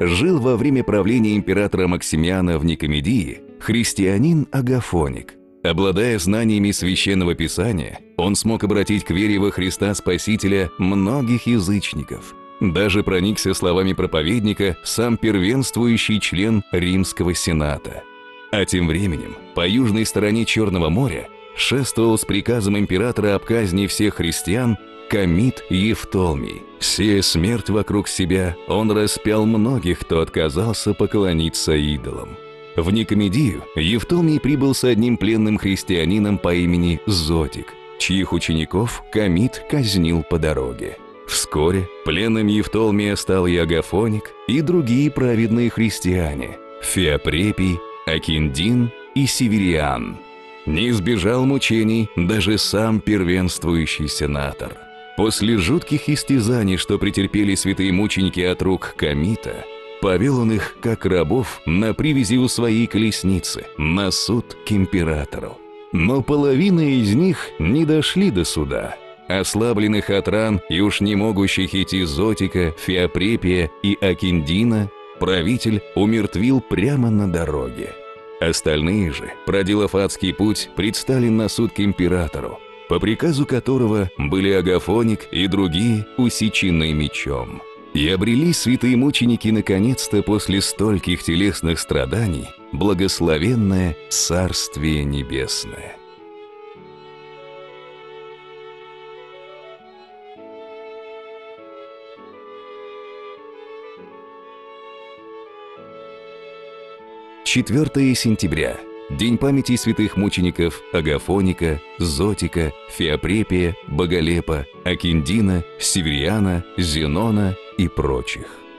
жил во время правления императора Максимиана в Никомедии христианин Агафоник. Обладая знаниями Священного Писания, он смог обратить к вере во Христа Спасителя многих язычников. Даже проникся словами проповедника сам первенствующий член Римского Сената. А тем временем по южной стороне Черного моря шествовал с приказом императора об казни всех христиан Комит Евтолмий. Сея смерть вокруг себя, он распял многих, кто отказался поклониться идолам. В Никомедию Евтолмий прибыл с одним пленным христианином по имени Зотик, чьих учеников Комит казнил по дороге. Вскоре пленным Евтолмия стал и Агафоник, и другие праведные христиане – Феопрепий, Акиндин и Севериан. Не избежал мучений даже сам первенствующий сенатор. После жутких истязаний, что претерпели святые мученики от рук Комита, повел он их, как рабов, на привязи у своей колесницы, на суд к императору. Но половина из них не дошли до суда. Ослабленных от ран и уж не могущих идти Зотика, Феопрепия и Акиндина правитель умертвил прямо на дороге. Остальные же, проделав адский путь, предстали на суд к императору, по приказу которого были Агафоник и другие усечены мечом. И обрели святые мученики наконец-то после стольких телесных страданий благословенное Царствие Небесное. «4 сентября. День памяти святых мучеников Агафоника, Зотика, Феопрепия, Боголепа, Акиндина, Севериана, Зенона и прочих.